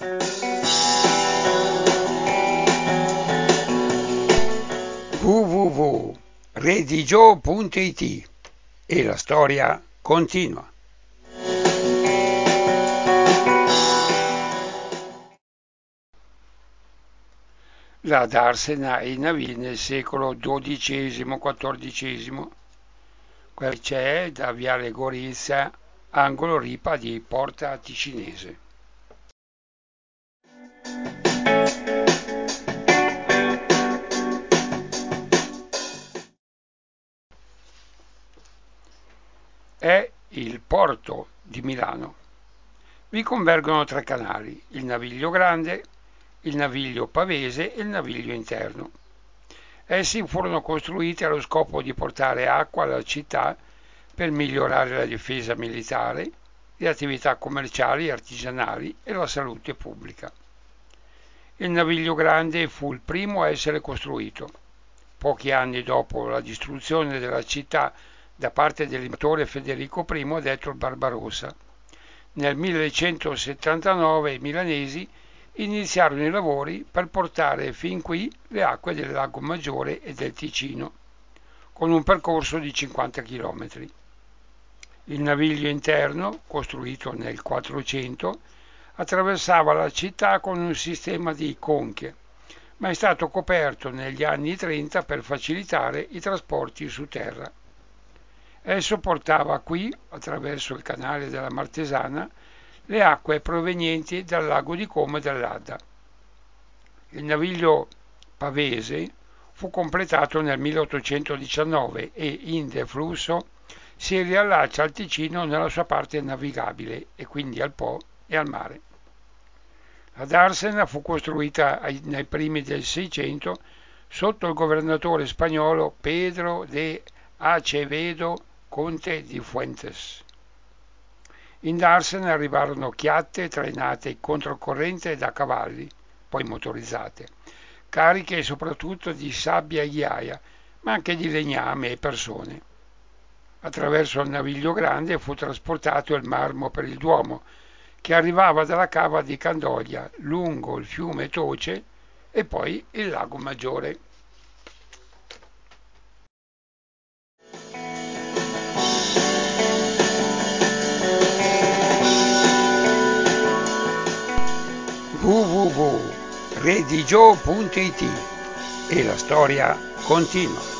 www.redigio.it e la storia continua. La darsena e i navigli nel secolo XII-XIV, quel c'è da Viale Gorizia, angolo Ripa di Porta Ticinese. È il porto di Milano. Vi convergono tre canali: il Naviglio Grande, il Naviglio Pavese e il Naviglio Interno. Essi furono costruiti allo scopo di portare acqua alla città per migliorare la difesa militare, le attività commerciali e artigianali e la salute pubblica. Il Naviglio Grande fu il primo a essere costruito. Pochi anni dopo la distruzione della città da parte dell'imperatore Federico I, detto il Barbarossa. Nel 1179 i milanesi iniziarono i lavori per portare fin qui le acque del Lago Maggiore e del Ticino, con un percorso di 50 km. Il Naviglio Interno, costruito nel 400, attraversava la città con un sistema di conche, ma è stato coperto negli anni 30 per facilitare i trasporti su terra. Esso portava qui, attraverso il canale della Martesana, le acque provenienti dal lago di Como e dell'Adda. Il Naviglio Pavese fu completato nel 1819 e in deflusso si riallaccia al Ticino nella sua parte navigabile e quindi al Po e al mare. La darsena fu costruita nei primi del Seicento sotto il governatore spagnolo Pedro de Acevedo, conte di Fuentes. In darsena arrivarono chiatte trainate controcorrente da cavalli, poi motorizzate, cariche soprattutto di sabbia e ghiaia, ma anche di legname e persone. Attraverso il Naviglio Grande fu trasportato il marmo per il Duomo, che arrivava dalla cava di Candoglia, lungo il fiume Toce e poi il Lago Maggiore. www.redigio.it e la storia continua.